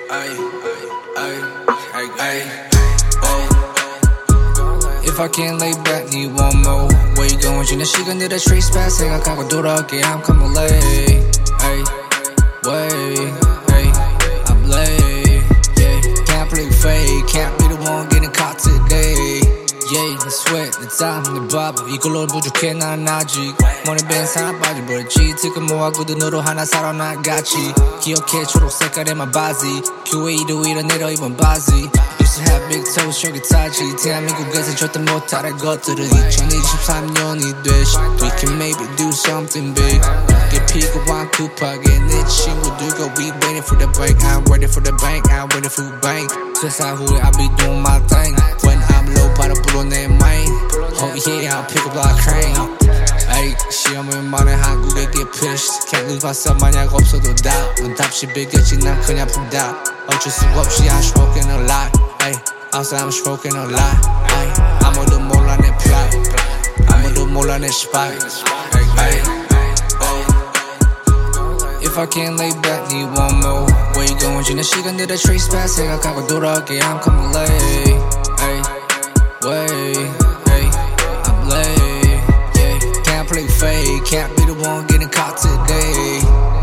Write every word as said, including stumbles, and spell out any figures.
ay, ay, ay, ay, ay. If I can't lay back, need one more. Where you going? 지난 시간들의 trace back 생각하고 돌아올게. I'm coming late. Ay, wait, ay, I'm late. Yeah, can't play fake, can't be the one getting caught today. Yeah, 내 sweat, 내 땀, 내 바보 이걸로 부족해 난 아직 머리 뺀 사람 빠져버렸지 지금 뭐하고도 너로 하나 살아나갔지 기억해 초록색깔의 바지 큐에이도 위로 내려 입은 바지 Used to have big toes 저기 타지 대한민국에서 절대 못할 것들은 이천이십삼 년이 되시 We can maybe do something big 어깨 피고 왕 급하게 내 친구들과 We waiting for the break I'm ready for the bank I'm ready for the bank 세상 후에 I'll be doing my thing When I'm low 바로 불어내 mind Oh yeah I'll pick up like crane Ay 시험을 많은 한국에 get pissed Can't lose myself 만약 없어도 doubt 넌 답시 빌겠지 난 그냥 풀다 어쩔 수 없이 I'm smoking a lot Ay outside I'm smoking a lot Ay 아무도 몰라 내 plot 아무도 몰라 내 spot Ay If I can't lay back need one more Where you going 지난 시간들의 trace back 생각하고 돌아올게 I'm coming late Ay wait ay I'm late yeah can't play fake can't be the one getting caught today